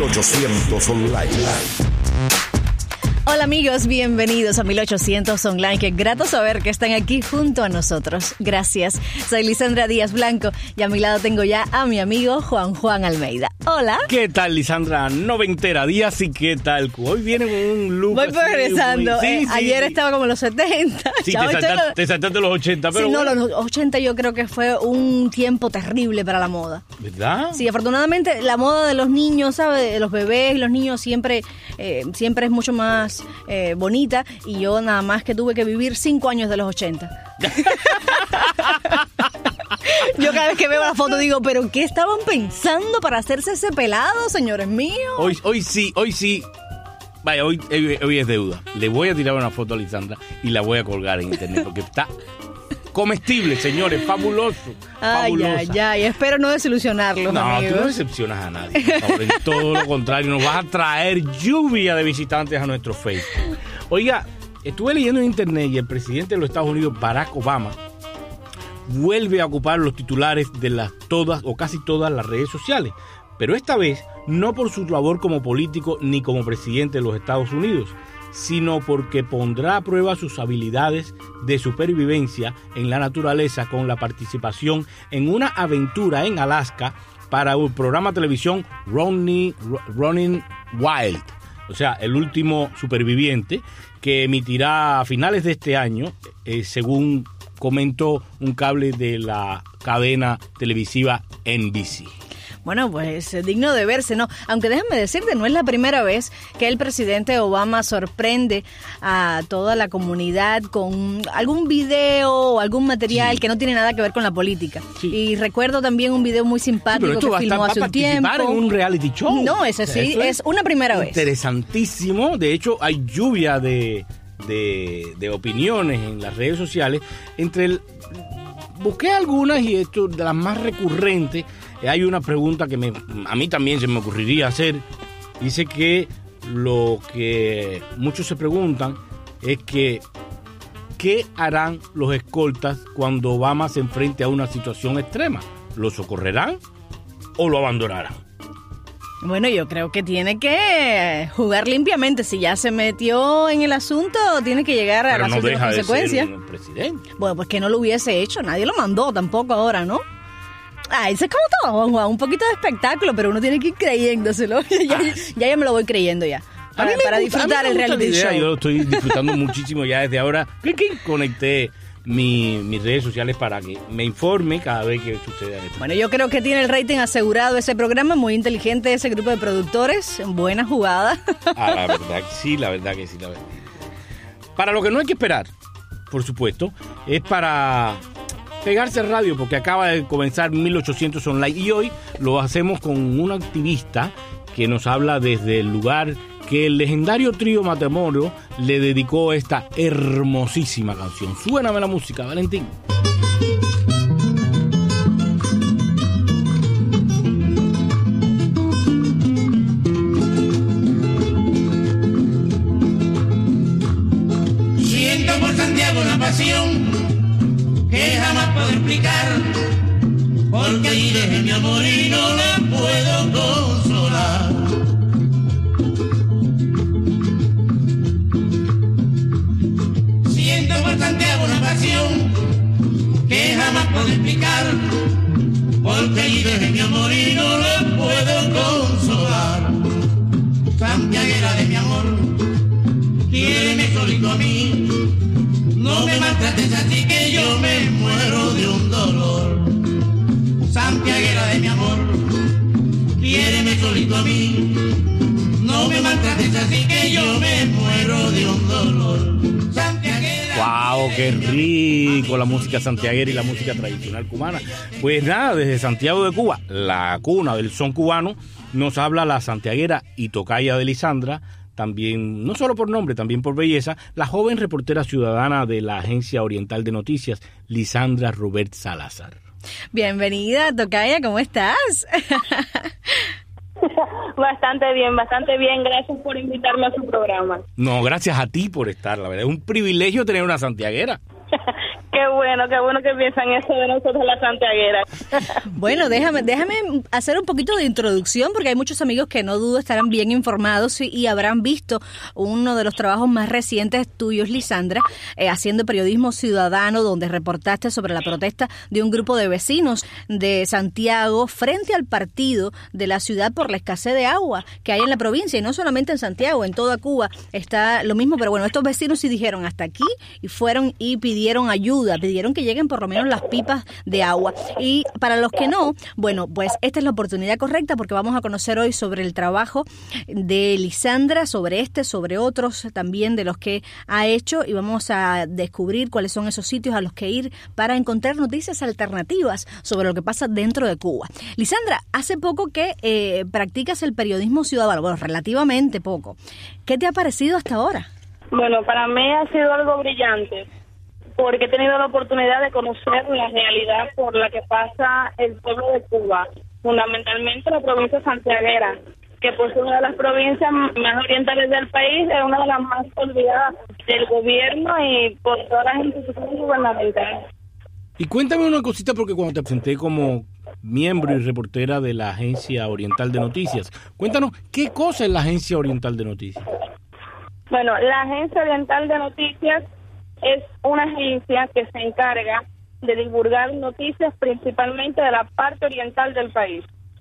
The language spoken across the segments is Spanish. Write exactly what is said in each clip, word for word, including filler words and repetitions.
ochocientos Online. Hola amigos, bienvenidos a mil ochocientos Online. Qué grato saber que están aquí junto a nosotros. Gracias. Soy Lisandra Díaz Blanco y a mi lado tengo ya a mi amigo Juan Juan Almeida. Hola. ¿Qué tal, Lisandra? Noventera Díaz, y ¿qué tal? Hoy viene con un look Voy progresando. Muy... Sí, eh, sí, ayer sí. estaba como en los setenta. Sí, ya te, hoy saltaste, estoy... te saltaste los ochenta, pero Sí, no, bueno. los ochenta yo creo que fue un tiempo terrible para la moda. ¿Verdad? Sí, afortunadamente la moda de los niños, ¿sabes? De los bebés y los niños siempre, eh, siempre es mucho más eh, bonita, y yo nada más que tuve que vivir cinco años de los ochenta. Yo cada vez que veo la foto digo, ¿pero qué estaban pensando para hacerse ese pelado, señores míos? Hoy, hoy sí, hoy sí. Vaya, hoy, hoy, hoy es deuda. Le voy a tirar una foto a Lisandra y la voy a colgar en internet porque está comestible, señores, fabuloso. Ay, fabulosa. ay, ay, espero no desilusionarlos, No, amigos. tú no decepcionas a nadie, por favor. En todo lo contrario, nos vas a traer lluvia de visitantes a nuestro Facebook. Oiga, estuve leyendo en internet y el presidente de los Estados Unidos, Barack Obama, vuelve a ocupar los titulares de las todas o casi todas las redes sociales, pero esta vez no por su labor como político ni como presidente de los Estados Unidos, sino porque pondrá a prueba sus habilidades de supervivencia en la naturaleza con la participación en una aventura en Alaska para el programa de televisión Running, Running Wild, o sea, el último superviviente, que emitirá a finales de este año, eh, según comentó un cable de la cadena televisiva N B C. Bueno, pues es digno de verse, ¿no? Aunque déjame decirte, no es la primera vez que el presidente Obama sorprende a toda la comunidad con algún video o algún material sí. que no tiene nada que ver con la política. Sí. Y recuerdo también un video muy simpático sí, que filmó hace un tiempo. ¿Para participar en un reality show? No, ese sí, es, es una primera vez. Interesantísimo. De hecho, hay lluvia de, de, de opiniones en las redes sociales. Entre el, busqué algunas y esto de las más recurrentes. Hay una pregunta que me, a mí también se me ocurriría hacer. Dice que lo que muchos se preguntan es que ¿qué harán los escoltas cuando Obama se enfrente a una situación extrema? ¿Lo socorrerán o lo abandonarán? Bueno, yo creo que tiene que jugar limpiamente. Si ya se metió en el asunto, tiene que llegar a Pero las no últimas deja consecuencias. De ser un presidente. Bueno, pues que no lo hubiese hecho. Nadie lo mandó tampoco ahora, ¿no? Ah, eso es como todo, Juan, un poquito de espectáculo, pero uno tiene que ir creyéndoselo. ya, ya, ya, ya me lo voy creyendo ya. Para, para gusta, disfrutar el reality show. Yo lo estoy disfrutando muchísimo ya desde ahora. Conecté mi, mis redes sociales para que me informe cada vez que suceda esto. Bueno, yo creo que tiene el rating asegurado ese programa, muy inteligente ese grupo de productores, buena jugada. Ah, la verdad, sí, la verdad que sí, la verdad. Para lo que no hay que esperar, por supuesto, es para pegarse al radio, porque acaba de comenzar mil ochocientos Online y hoy lo hacemos con un activista que nos habla desde el lugar que el legendario trío Matamoros le dedicó esta hermosísima canción. Suéname la música, Valentín. Siento por Santiago una pasión que jamás puedo explicar, porque allí dejé mi amor y no la puedo consolar. Siento por Santiago una pasión que jamás puedo explicar, porque allí dejé mi amor y no la puedo consolar. Santiaguera de mi amor, quiéreme solito a mí, no me maltrates así que yo me muero de un dolor. Santiaguera de mi amor, quiéreme solito a mí, no me maltrates así que yo me muero de un dolor. Santiaguera. ¡Wow! ¡Qué rico! La música santiaguera y la música tradicional cubana. Pues nada, desde Santiago de Cuba, la cuna del son cubano, nos habla la santiaguera y tocaya de Lisandra. También, no solo por nombre, también por belleza, la joven reportera ciudadana de la Agencia Oriental de Noticias, Lisandra Robert Salazar. Bienvenida, tocaya, ¿cómo estás? Bastante bien, bastante bien. Gracias por invitarme a su programa. No, gracias a ti por estar, la verdad. Es un privilegio tener una santiaguera. Qué bueno, qué bueno que piensan eso de nosotros las santiagueras. Bueno, déjame déjame hacer un poquito de introducción porque hay muchos amigos que no dudo estarán bien informados y, y habrán visto uno de los trabajos más recientes tuyos, Lisandra, eh, haciendo periodismo ciudadano, donde reportaste sobre la protesta de un grupo de vecinos de Santiago frente al partido de la ciudad por la escasez de agua que hay en la provincia, y no solamente en Santiago, en toda Cuba está lo mismo, pero bueno, estos vecinos sí dijeron hasta aquí y fueron y pidieron ayuda, pidieron que lleguen por lo menos las pipas de agua. Y para los que no, bueno, pues esta es la oportunidad correcta porque vamos a conocer hoy sobre el trabajo de Lisandra, sobre este, sobre otros también de los que ha hecho, y vamos a descubrir cuáles son esos sitios a los que ir para encontrar noticias alternativas sobre lo que pasa dentro de Cuba. Lisandra, hace poco que eh, practicas el periodismo ciudadano, bueno, relativamente poco. ¿Qué te ha parecido hasta ahora? Bueno, para mí ha sido algo brillante, porque he tenido la oportunidad de conocer la realidad por la que pasa el pueblo de Cuba, fundamentalmente la provincia santiaguera, que por ser una de las provincias más orientales del país, es una de las más olvidadas del gobierno y por todas las instituciones gubernamentales. Y cuéntame una cosita, porque cuando te presenté como miembro y reportera de la Agencia Oriental de Noticias, cuéntanos, ¿qué cosa es la Agencia Oriental de Noticias? Bueno, la Agencia Oriental de Noticias es una agencia que se encarga de divulgar noticias principalmente de la parte oriental del país.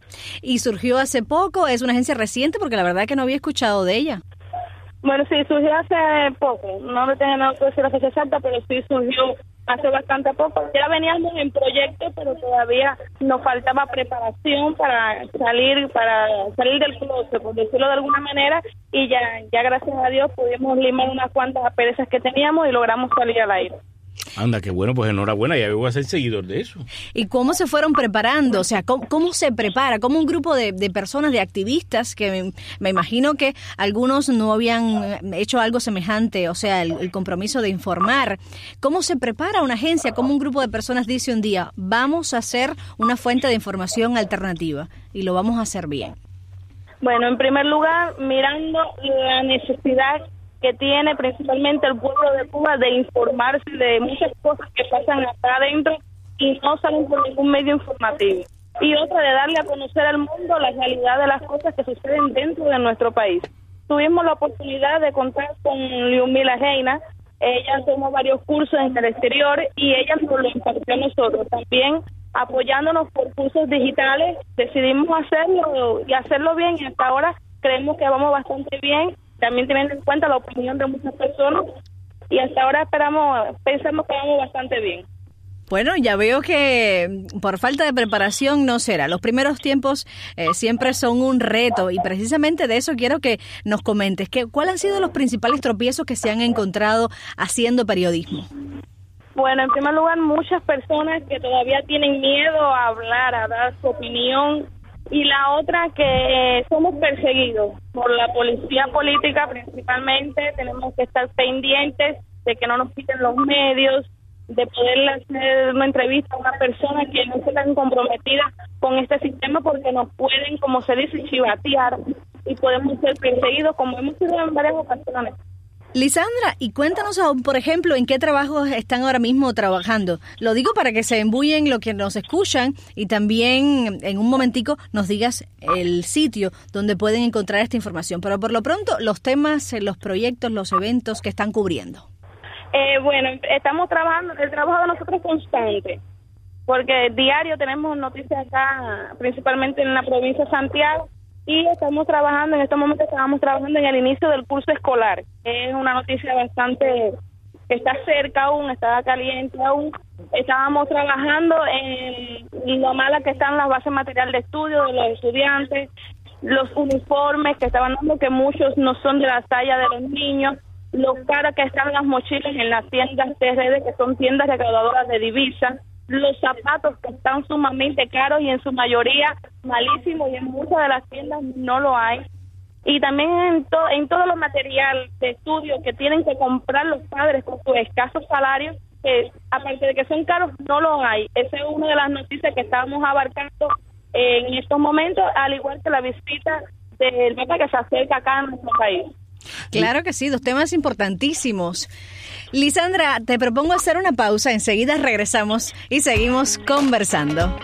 ¿Y surgió hace poco? ¿Es una agencia reciente? Porque la verdad es que no había escuchado de ella. Bueno, sí, surgió hace poco. No me tengo nada que decir la fecha exacta, pero sí surgió hace bastante poco. Ya veníamos en proyecto, pero todavía nos faltaba preparación para salir para salir del closet, por decirlo de alguna manera, y ya, ya gracias a Dios pudimos limar unas cuantas asperezas que teníamos y logramos salir al aire. Anda, qué bueno, pues enhorabuena, ya voy a ser seguidor de eso. ¿Y cómo se fueron preparando? O sea, ¿cómo, cómo se prepara? ¿Cómo un grupo de, de personas, de activistas, que me, me imagino que algunos no habían hecho algo semejante, o sea, el, el compromiso de informar? ¿Cómo se prepara una agencia? ¿Cómo un grupo de personas dice un día, vamos a hacer una fuente de información alternativa y lo vamos a hacer bien? Bueno, en primer lugar, mirando la necesidad que tiene principalmente el pueblo de Cuba de informarse de muchas cosas que pasan acá adentro y no salen por ningún medio informativo. Y otra, de darle a conocer al mundo la realidad de las cosas que suceden dentro de nuestro país. Tuvimos la oportunidad de contar con Liumila Reina. Ella tomó varios cursos en el exterior y ella nos lo impartió a nosotros. También apoyándonos por cursos digitales, decidimos hacerlo y hacerlo bien, y hasta ahora creemos que vamos bastante bien, también teniendo en cuenta la opinión de muchas personas, y hasta ahora esperamos, pensamos que vamos bastante bien. Bueno, ya veo que por falta de preparación no será. Los primeros tiempos eh, siempre son un reto, y precisamente de eso quiero que nos comentes. Que, ¿cuáles han sido los principales tropiezos que se han encontrado haciendo periodismo? Bueno, en primer lugar, muchas personas que todavía tienen miedo a hablar, a dar su opinión. Y la otra, que somos perseguidos por la policía política principalmente. Tenemos que estar pendientes de que no nos quiten los medios, de poder hacer una entrevista a una persona que no esté tan comprometida con este sistema, porque nos pueden, como se dice, chivatear y podemos ser perseguidos, como hemos sido en varias ocasiones. Lisandra, y cuéntanos, por ejemplo, en qué trabajos están ahora mismo trabajando. Lo digo para que se embullen los que nos escuchan, y también en un momentico nos digas el sitio donde pueden encontrar esta información. Pero por lo pronto, los temas, los proyectos, los eventos que están cubriendo. Eh, bueno, estamos trabajando, el trabajo de nosotros es constante, porque diario tenemos noticias acá, principalmente en la provincia de Santiago. Y estamos trabajando, en este momento estábamos trabajando en el inicio del curso escolar. Es una noticia bastante, que está cerca aún, está caliente aún. Estábamos trabajando en lo mala que están las bases material de estudio de los estudiantes, los uniformes que estaban dando, que muchos no son de la talla de los niños, los caros que están las mochilas en las tiendas de redes, que son tiendas recaudadoras de divisas, los zapatos que están sumamente caros y en su mayoría malísimos, y en muchas de las tiendas no lo hay. Y también en, to en todo lo material de estudio que tienen que comprar los padres con sus escasos salarios, que aparte de que son caros, no lo hay. Esa es una de las noticias que estábamos abarcando en estos momentos, al igual que la visita del Papa que se acerca acá a nuestro país. Claro que sí, dos temas importantísimos. Lisandra, te propongo hacer una pausa, enseguida regresamos y seguimos conversando.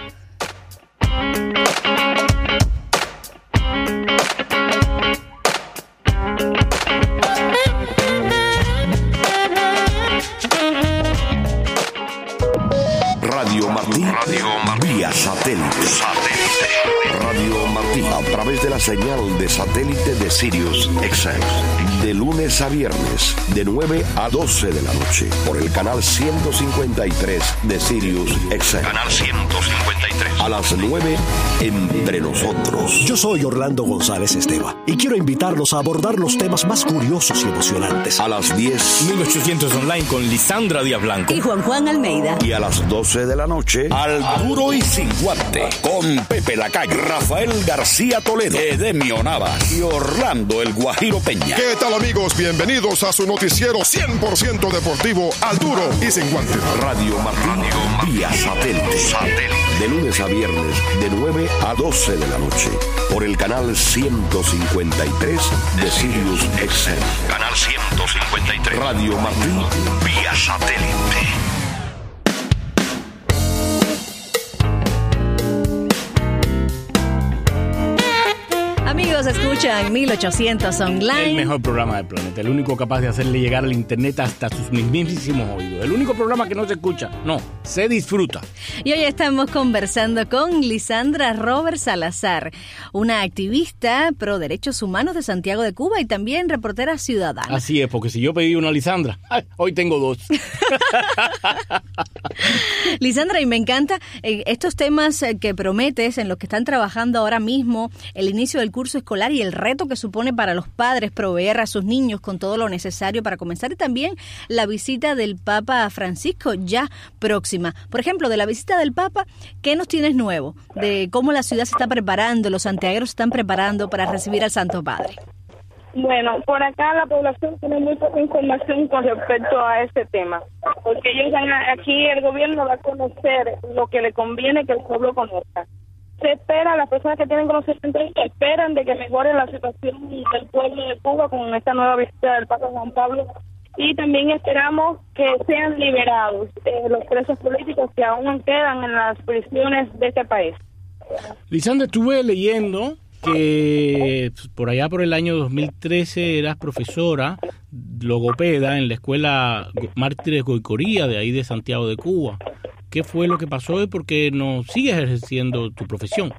Radio Martí, Radio Martí, vía satélite. satélite. Radio Martí, a través de la señal de satélite de Sirius X M. De lunes a viernes, de nueve a doce de la noche, por el canal ciento cincuenta y tres de Sirius X M. Canal ciento cincuenta y tres. A las nueve, Entre Nosotros. Yo soy Orlando González Esteva y quiero invitarlos a abordar los temas más curiosos y emocionantes. A las diez, mil ochocientos Online con Lisandra Díaz Blanco y Juan Juan Almeida. Y a las doce de la noche, Al Duro y Sin Guante, con Pepe Lacalle, Rafael García Toledo, Edemio Navas y Orlando El Guajiro Peña. ¿Qué tal, amigos? Bienvenidos a su noticiero cien por ciento deportivo, Al Duro y Sin Guante. Radio Martí, vía satélite. satélite. De lunes a viernes, de nueve a doce de la noche, por el canal ciento cincuenta y tres de Sirius X M. Canal ciento cincuenta y tres. Radio Martí, vía satélite. Amigos, escuchan mil ochocientos Online. El mejor programa del planeta, el único capaz de hacerle llegar al internet hasta sus mismísimos oídos. El único programa que no se escucha, no, se disfruta. Y hoy estamos conversando con Lisandra Robert Salazar, una activista pro derechos humanos de Santiago de Cuba y también reportera ciudadana. Así es, porque si yo pedí una Lisandra, ay, hoy tengo dos. Lisandra, y me encanta eh, estos temas eh, que prometes, en los que están trabajando ahora mismo, el inicio del curso escolar y el reto que supone para los padres proveer a sus niños con todo lo necesario para comenzar, y también la visita del Papa Francisco ya próxima. Por ejemplo, de la visita del Papa, ¿qué nos tienes nuevo? De cómo la ciudad se está preparando, los santiagueros se están preparando para recibir al Santo Padre. Bueno, por acá la población tiene muy poca información con respecto a este tema, porque ellos van a, aquí el gobierno va a conocer lo que le conviene que el pueblo conozca. Se espera, las personas que tienen conocimiento esperan de que mejore la situación del pueblo de Cuba con esta nueva visita del Papa Juan Pablo, y también esperamos que sean liberados eh, los presos políticos que aún quedan en las prisiones de este país. Lisandra, estuve leyendo que por allá por el año dos mil trece eras profesora logopeda en la escuela Mártires Goicoría de ahí de Santiago de Cuba. ¿Qué fue lo que pasó y por qué no sigues ejerciendo tu profesión?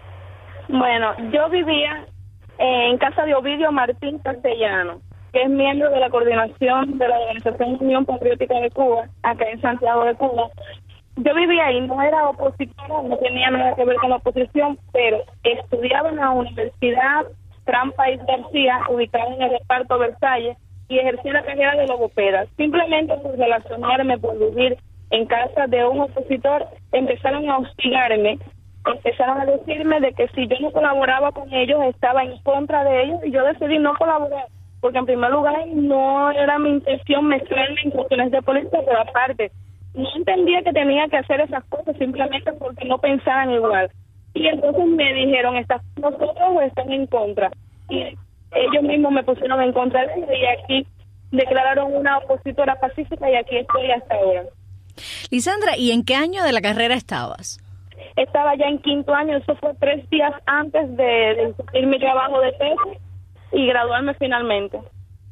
Bueno, yo vivía en casa de Ovidio Martín Castellano, que es miembro de la coordinación de la Organización Unión Patriótica de Cuba, acá en Santiago de Cuba. Yo vivía ahí, no era opositora, no tenía nada que ver con la oposición, pero estudiaba en la Universidad Fran País García, ubicada en el reparto Versalles, y ejercí la carrera de logopeda. Simplemente por relacionarme, por vivir en casa de un opositor, empezaron a hostigarme, empezaron a decirme de que si yo no colaboraba con ellos, estaba en contra de ellos, y yo decidí no colaborar, porque en primer lugar no era mi intención mezclarme en cuestiones de política, pero aparte, no entendía que tenía que hacer esas cosas simplemente porque no pensaban igual. Y entonces me dijeron, ¿estás con nosotros o están en contra? Y ellos mismos me pusieron en contra de ellos, y aquí declararon una opositora pacífica, y aquí estoy hasta ahora. Lisandra, ¿y en qué año de la carrera estabas? Estaba ya en quinto año, eso fue tres días antes de, de cumplir mi trabajo de tesis y graduarme finalmente.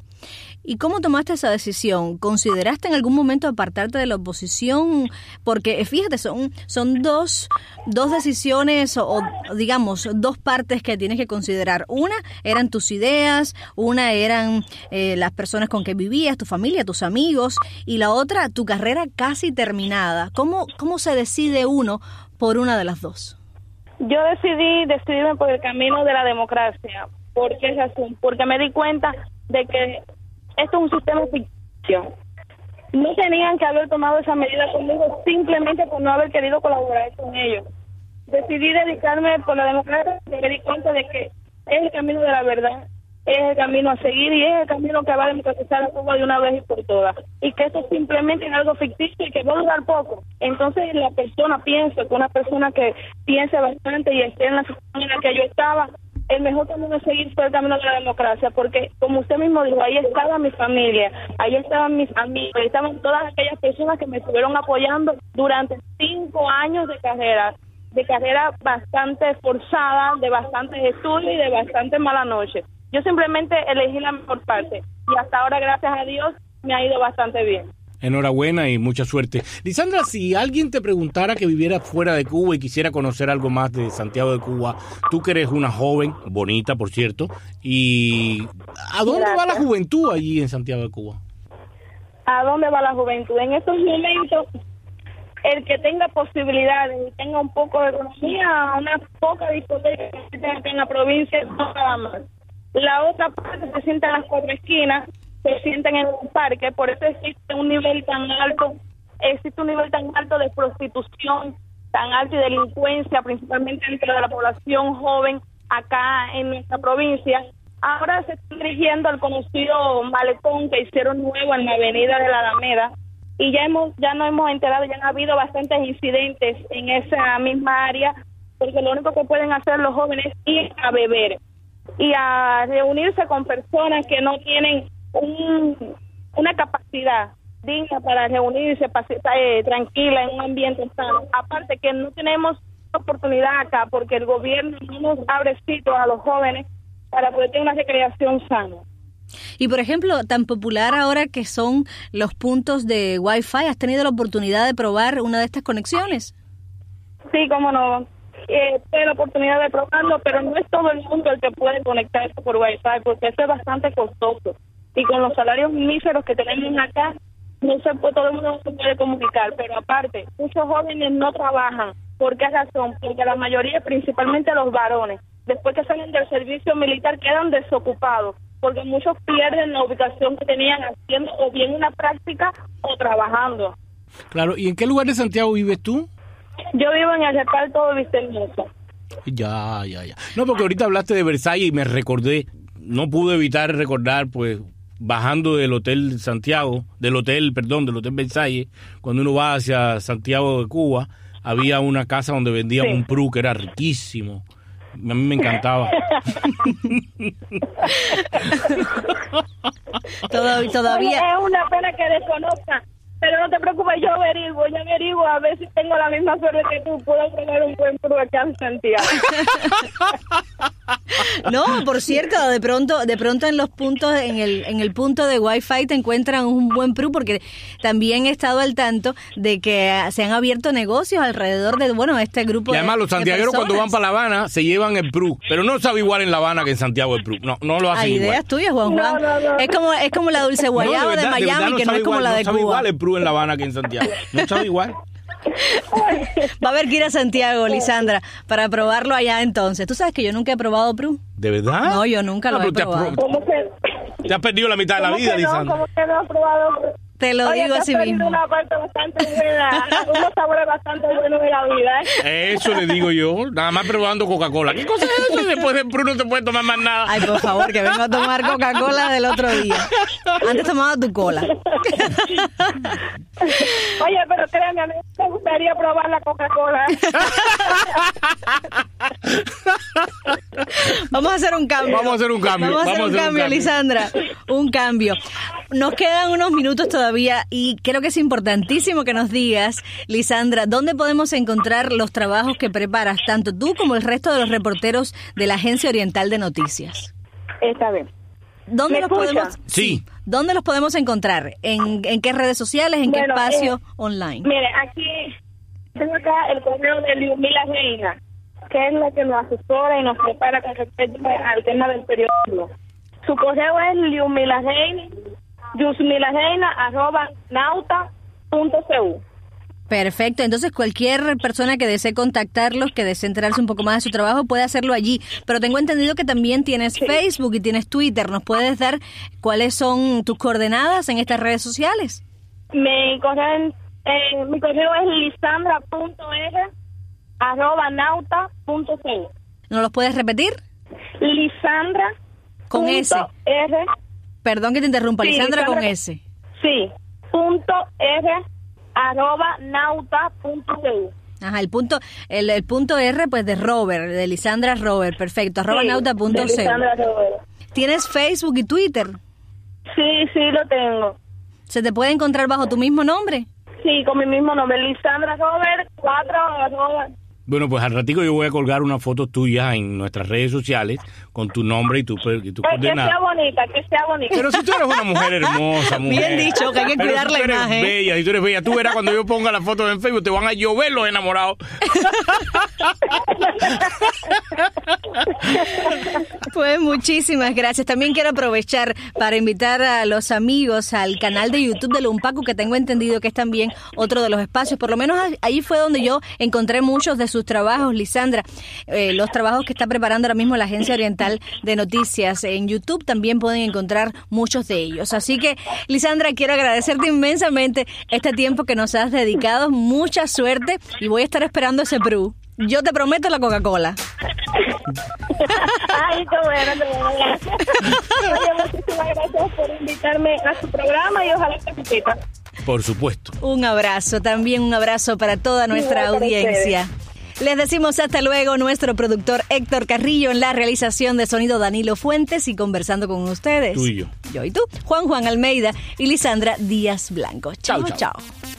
¿Y cómo tomaste esa decisión? ¿Consideraste en algún momento apartarte de la oposición? Porque fíjate, son, son dos, dos decisiones o, o digamos dos partes que tienes que considerar. Una eran tus ideas, una eran eh, las personas con que vivías, tu familia, tus amigos, y la otra tu carrera casi terminada. ¿Cómo, cómo se decide uno por una de las dos? Yo decidí decidirme por el camino de la democracia. ¿Por qué razón? Porque me di cuenta de que esto es un sistema ficticio. No tenían que haber tomado esa medida conmigo simplemente por no haber querido colaborar con ellos. Decidí dedicarme por la democracia y me di cuenta de que es el camino de la verdad, es el camino a seguir y es el camino que va a democratizar a Cuba de una vez y por todas. Y que esto simplemente es algo ficticio y que va a durar poco. Entonces la persona, pienso que una persona que piense bastante y esté en la situación en la que yo estaba, el mejor camino a seguir fue el camino de la democracia, porque como usted mismo dijo, ahí estaba mi familia, ahí estaban mis amigos, ahí estaban todas aquellas personas que me estuvieron apoyando durante cinco años de carrera, de carrera bastante forzada, de bastantes estudios y de bastante mala noche. Yo simplemente elegí la mejor parte y hasta ahora, gracias a Dios, me ha ido bastante bien. Enhorabuena y mucha suerte. Lisandra, si alguien te preguntara que viviera fuera de Cuba y quisiera conocer algo más de Santiago de Cuba, tú que eres una joven, bonita por cierto, y ¿a dónde Gracias. va la juventud allí en Santiago de Cuba? ¿A dónde va la juventud? En estos momentos, el que tenga posibilidades y tenga un poco de economía, una poca discoteca en la provincia, no nada más. La otra parte se sienta en las cuatro esquinas, se sienten en un parque, por eso existe un nivel tan alto, existe un nivel tan alto de prostitución, tan alto de delincuencia, principalmente dentro de la población joven acá en nuestra provincia. Ahora se está dirigiendo al conocido malecón que hicieron nuevo en la avenida de la Alameda, y ya hemos, ya nos hemos enterado, ya han habido bastantes incidentes en esa misma área, porque lo único que pueden hacer los jóvenes es ir a beber y a reunirse con personas que no tienen un, una capacidad digna para reunirse eh, tranquila en un ambiente sano. Aparte que no tenemos oportunidad acá porque el gobierno no nos abre sitios a los jóvenes para poder tener una recreación sana. Y por ejemplo, tan popular ahora que son los puntos de Wi-Fi, ¿has tenido la oportunidad de probar una de estas conexiones? Sí, cómo no. Eh, tuve la oportunidad de probarlo, pero no es todo el mundo el que puede conectarse por Wi-Fi porque eso es bastante costoso. Y con los salarios míseros que tenemos acá, no se puede, todo el mundo no se puede comunicar. Pero aparte, muchos jóvenes no trabajan. ¿Por qué razón? Porque la mayoría, principalmente los varones, después que salen del servicio militar, quedan desocupados. Porque muchos pierden la ubicación que tenían haciendo o bien una práctica o trabajando. Claro, ¿y en qué lugar de Santiago vives tú? Yo vivo en el reparto de Vistahermosa. Ya, ya, ya. No, porque ahorita hablaste de Versalles y me recordé, no pude evitar recordar, pues, bajando del Hotel Santiago, del hotel, perdón, del Hotel Versalles, cuando uno va hacia Santiago de Cuba, había una casa donde vendían sí. un Pru que era riquísimo. A mí me encantaba. todavía, todavía. Es una pena que desconozca, pero no te preocupes, yo averiguo, yo averiguo a ver si tengo la misma suerte que tú, puedo tener un buen Pru acá en Santiago. No, por cierto, de pronto, de pronto en los puntos, en el, en el punto de Wi-Fi te encuentran un buen Pru, porque también he estado al tanto de que se han abierto negocios alrededor de, bueno, este grupo. Y además de, los santiagueros cuando van para La Habana se llevan el Pru, pero no sabe igual en La Habana que en Santiago el Pru. No, no lo hacen Hay igual. Ideas tuyas, Juan Juan. No, no, no. Es como, es como la dulce guayaba no, de, verdad, de Miami, de no que no es como igual, la de no sabe Cuba. Igual el Pru en La Habana que en Santiago. No sabe igual. Va a haber que ir a Santiago, Lisandra, para probarlo allá entonces. ¿Tú sabes que yo nunca he probado Pru? ¿De verdad? No, yo nunca no, lo he probado. Te has, pro... te has perdido la mitad de la vida, no? Lisandra. ¿Cómo que no has probado? Te lo Oye, digo así mismo. Una parte bastante buena, unos sabores bastante buenos de la vida, ¿eh? Eso le digo yo, nada más probando Coca-Cola. ¿Qué cosa es eso? Después del Pru no se puede tomar más nada. Ay, por favor, que vengo a tomar Coca-Cola del otro día. Antes tomaba tu cola. Oye, pero créanme, a mí me gustaría probar la Coca-Cola. Vamos a hacer un cambio. Vamos a hacer un cambio. Vamos a hacer, Vamos un, a hacer cambio, un cambio, Lisandra. Un cambio. Nos quedan unos minutos todavía y creo que es importantísimo que nos digas, Lisandra, ¿dónde podemos encontrar los trabajos que preparas, tanto tú como el resto de los reporteros de la Agencia Oriental de Noticias? Está bien. ¿Dónde los escucha? podemos? Sí. ¿Dónde los podemos encontrar? ¿En, en qué redes sociales? ¿En bueno, qué espacio eh, online? Mire, aquí tengo acá el correo de Liumila Reina, que es la que nos asesora y nos prepara con respecto al tema del periodismo. Su correo es liumilareina, yusmilareina arroba nauta punto c u. Perfecto, entonces cualquier persona que desee contactarlos, que desee enterarse un poco más de su trabajo, puede hacerlo allí. Pero tengo entendido que también tienes sí. Facebook y tienes Twitter. ¿Nos puedes dar cuáles son tus coordenadas en estas redes sociales? Mi correo, eh, mi correo es lisandra punto r arroba nauta punto c u. ¿No los puedes repetir? Lisandra con S. R. Perdón que te interrumpa, sí, Lisandra, Lisandra con S. Sí, punto R arroba nauta punto c u. Ajá, el punto, el, el punto R, pues de Robert, de Lisandra Robert, perfecto, arroba Sí, nauta punto de c. Lisandra Robert. ¿Tienes Facebook y Twitter? Sí, sí, lo tengo. ¿Se te puede encontrar bajo tu mismo nombre? Sí, con mi mismo nombre, Lisandra Robert, cuatro, arroba. Bueno, pues al ratico yo voy a colgar una foto tuya en nuestras redes sociales con tu nombre y tu, y tu Eh, que coordenada. sea bonita, que sea bonita. Pero si tú eres una mujer hermosa, mujer. Bien dicho, que hay que Pero cuidar si la tú eres imagen. bella, si tú eres bella, tú verás cuando yo ponga la foto en Facebook, te van a llover los enamorados. Pues muchísimas gracias. También quiero aprovechar para invitar a los amigos al canal de YouTube de Lumpacu, que tengo entendido que es también otro de los espacios. Por lo menos ahí fue donde yo encontré muchos de sus trabajos, Lisandra. Eh, los trabajos que está preparando ahora mismo la Agencia Oriental de Noticias en YouTube también pueden encontrar muchos de ellos. Así que, Lisandra, quiero agradecerte inmensamente este tiempo que nos has dedicado. Mucha suerte y voy a estar esperando ese Perú. Yo te prometo la Coca-Cola. Ay, qué bueno, qué bueno, gracias. Oye, muchísimas gracias por invitarme a su programa y ojalá que repita. Por supuesto. Un abrazo, también un abrazo para toda nuestra Igual para audiencia. Les decimos hasta luego, nuestro productor Héctor Carrillo en la realización de sonido Danilo Fuentes y conversando con ustedes. Tú y yo. Yo y tú, Juan Juan Almeida y Lisandra Díaz Blanco. Chao, Chau, chau. chao.